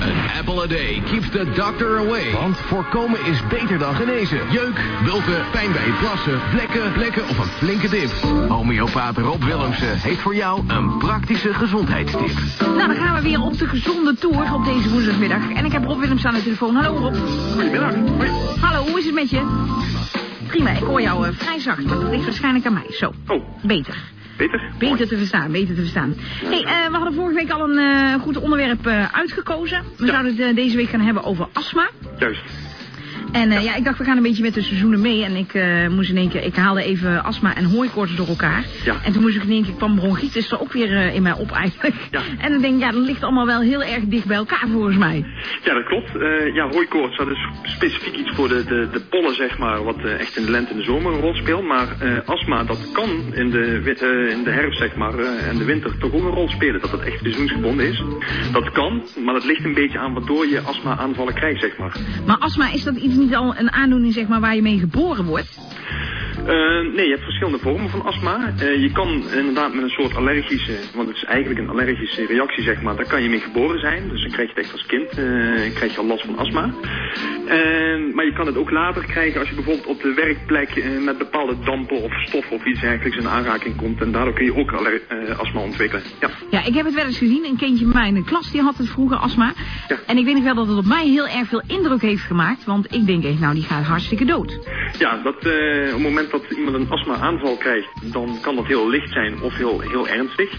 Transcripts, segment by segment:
An apple a day keeps the doctor away. Want voorkomen is beter dan genezen. Jeuk, bulten, pijn bij het plassen, vlekken of een flinke dip. Homeopaat Rob Willemsen heeft voor jou een praktische gezondheidstip. Nou, dan gaan we weer op de gezonde tour op deze woensdagmiddag. En ik heb Rob Willemsen aan de telefoon. Hallo Rob. Goedemiddag. Hoi. Hallo, hoe is het met je? Prima, ik hoor jou vrij zacht, maar dat ligt waarschijnlijk aan mij. Zo, beter. Beter te verstaan. Hey, we hadden vorige week al een goed onderwerp uitgekozen. We zouden het deze week gaan hebben over astma. Juist. En ik dacht, we gaan een beetje met de seizoenen mee. En ik haalde even astma en hooikoorts door elkaar. Ja. En toen moest ik in één keer, kwam bronchitis er ook weer in mij op eigenlijk. Ja. En dan denk ik, dat ligt allemaal wel heel erg dicht bij elkaar volgens mij. Ja, dat klopt. Hooikoorts, dat is specifiek iets voor de pollen, zeg maar, wat echt in de lente en de zomer een rol speelt. Maar astma, dat kan in de herfst, zeg maar, en de winter toch ook een rol spelen. Dat het echt seizoensgebonden is. Dat kan, maar dat ligt een beetje aan waardoor je astma aanvallen krijgt, zeg maar. Maar astma, is dat iets niet al een aandoening, zeg maar, waar je mee geboren wordt? Nee, je hebt verschillende vormen van astma. Je kan inderdaad met een soort allergische, want het is eigenlijk een allergische reactie, zeg maar, daar kan je mee geboren zijn. Dus dan krijg je het echt als kind, krijg je al last van astma. Maar je kan het ook later krijgen als je bijvoorbeeld op de werkplek met bepaalde dampen of stoffen of iets dergelijks in aanraking komt. En daardoor kun je ook astma ontwikkelen. Ja, ik heb het wel eens gezien. Een kindje bij mij in de klas, die had het vroeger astma. Ja. En ik weet nog wel dat het op mij heel erg veel indruk heeft gemaakt. Want ik denk echt, nou, die gaat hartstikke dood. Ja, op het moment dat iemand een astma-aanval krijgt, dan kan dat heel licht zijn of heel ernstig.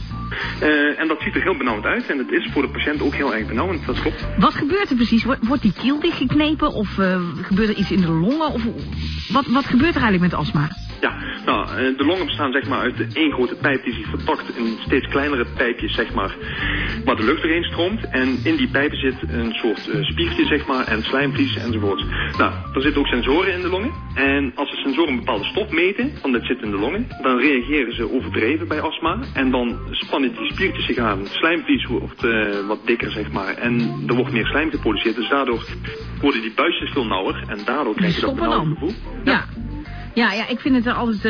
En dat ziet er heel benauwd uit. En het is voor de patiënt ook heel erg benauwend, dat klopt. Wat gebeurt er precies? Wordt die keel dichtgeknepen? Of gebeurt er iets in de longen? Of wat gebeurt er eigenlijk met astma? Ja, nou, de longen bestaan zeg maar uit één grote pijp die zich verpakt in steeds kleinere pijpjes, zeg maar, waar de lucht doorheen stroomt. En in die pijpen zit een soort spiertje, zeg maar, en slijmvlies enzovoort. Nou, er zitten ook sensoren in de longen. En als de sensoren een bepaalde stof meten, van dit zit in de longen, dan reageren ze overdreven bij astma. En dan spannen die spiertjes zich aan. Het slijmvlies wordt wat dikker, zeg maar. En er wordt meer slijm geproduceerd. Dus daardoor worden die buisjes veel nauwer. En daardoor krijg je dat benauwd gevoel. Ja. Ja, ik vind het er altijd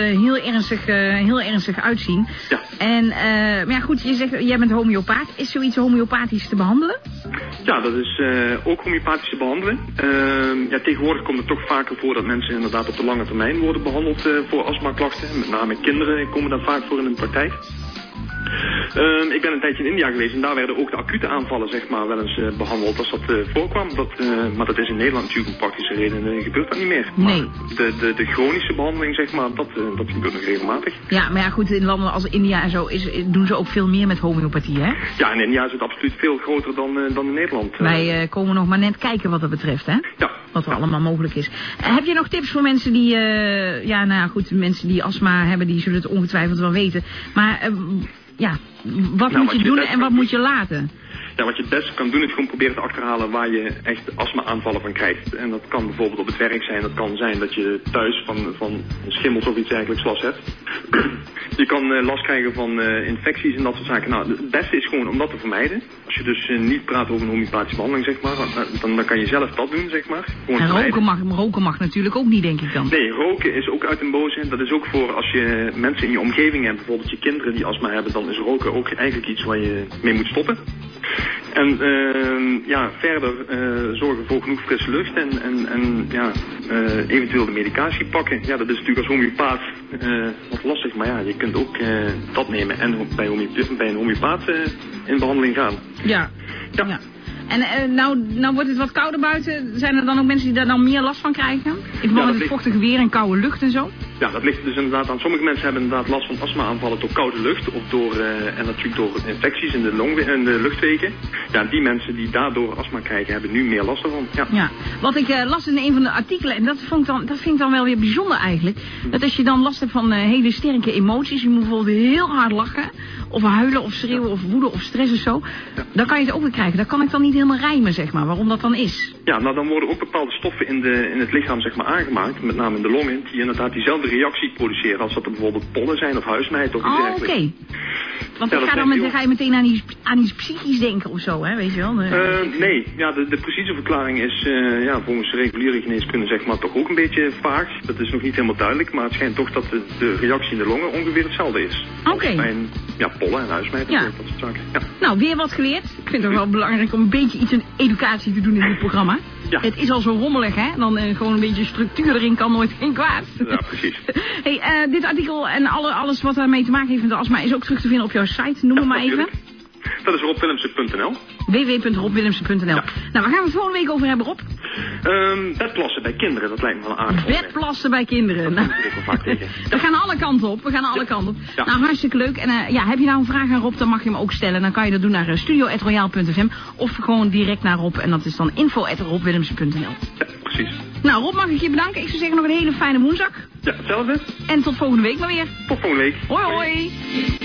heel ernstig uitzien. Ja. En, maar ja, goed, je zegt, jij bent homeopaat. Is zoiets homeopathisch te behandelen? Ja, dat is ook homeopathisch te behandelen. Tegenwoordig komt het toch vaker voor dat mensen inderdaad op de lange termijn worden behandeld voor astmaklachten. Met name kinderen komen daar vaak voor in de praktijk. Ik ben een tijdje in India geweest en daar werden ook de acute aanvallen, zeg maar, wel eens behandeld als dat voorkwam. Maar dat is in Nederland natuurlijk een praktische reden, gebeurt dat niet meer. Nee. Maar de chronische behandeling, zeg maar, dat gebeurt nog regelmatig. Ja, maar ja, goed, in landen als India en zo doen ze ook veel meer met homeopathie, hè? Ja, in India is het absoluut veel groter dan in Nederland. Wij komen nog maar net kijken wat dat betreft, hè? Ja. Wat er allemaal mogelijk is. Heb je nog tips voor mensen die, mensen die astma hebben, die zullen het ongetwijfeld wel weten. Maar wat moet je doen en wat moet je laten? Ja, wat je het beste kan doen is gewoon proberen te achterhalen waar je echt astma-aanvallen van krijgt. En dat kan bijvoorbeeld op het werk zijn. Dat kan zijn dat je thuis van schimmels of iets dergelijks last hebt. Je kan last krijgen van infecties en dat soort zaken. Nou, het beste is gewoon om dat te vermijden. Als je dus niet praat over een homeopathische behandeling, zeg maar, dan kan je zelf dat doen, zeg maar. Gewoon en roken mag natuurlijk ook niet, denk ik dan. Nee, roken is ook uit den boze. Dat is ook voor als je mensen in je omgeving hebt, bijvoorbeeld je kinderen die astma hebben, dan is roken ook eigenlijk iets waar je mee moet stoppen. En verder zorgen voor genoeg frisse lucht en eventueel de medicatie pakken. Ja, dat is natuurlijk als homeopaat wat lastig, maar ja, je kunt ook dat nemen en bij een homeopaat in behandeling gaan. Ja. En nou wordt het wat kouder buiten. Zijn er dan ook mensen die daar dan meer last van krijgen? In verband met het vochtige weer en koude lucht en zo? Ja, dat ligt dus inderdaad aan. Sommige mensen hebben inderdaad last van astma-aanvallen door koude lucht of en natuurlijk door infecties in de luchtwegen. Ja, die mensen die daardoor astma krijgen hebben nu meer last ervan. Ja, wat ik las in een van de artikelen, en dat vind ik dan wel weer bijzonder eigenlijk, dat als je dan last hebt van hele sterke emoties, je moet bijvoorbeeld heel hard lachen, of huilen of schreeuwen of woede of stress of zo, dan kan je het ook weer krijgen. Dat kan ik dan niet helemaal rijmen, zeg maar, waarom dat dan is. Ja, nou dan worden ook bepaalde stoffen in het lichaam, zeg maar, aangemaakt, met name in de longen, die inderdaad diezelfde reactie produceren als dat er bijvoorbeeld pollen zijn of huismijt of iets dergelijks. Want Ja, dan ga je meteen aan iets psychisch denken of zo, hè, weet je wel? Nee, ja, de precieze verklaring is volgens reguliere geneeskunde zeg maar toch ook een beetje vaag. Dat is nog niet helemaal duidelijk, maar het schijnt toch dat de reactie in de longen ongeveer hetzelfde is. Oké. Bij pollen en huismijten, Ja. dat soort zaken. Ja. Nou, weer wat geleerd. Ik vind het wel belangrijk om een beetje iets aan educatie te doen in dit programma. Ja. Het is al zo rommelig, hè? Dan gewoon een beetje structuur erin kan nooit geen kwaad. Ja, precies. Hey, dit artikel en alles wat daarmee te maken heeft met de astma is ook terug te vinden op jouw site. Noem hem maar even. Dat is robwillemsen.nl. www.robwillemsen.nl. Ja. Nou, waar gaan we het volgende week over hebben, Rob? Bedplassen bij kinderen, dat lijkt me wel een aardig. Bedplassen bij kinderen. Dat kom ik wel vaak tegen. We gaan alle kanten op. Ja. Nou, hartstikke leuk. En heb je nou een vraag aan Rob, dan mag je hem ook stellen. Dan kan je dat doen naar studio@royaal.fm of gewoon direct naar Rob. En dat is dan info@robwillemsen.nl. Ja, precies. Nou, Rob, mag ik je bedanken. Ik zou zeggen nog een hele fijne woensdag. Ja, hetzelfde. En tot volgende week maar weer. Tot volgende week. Hoi, hoi.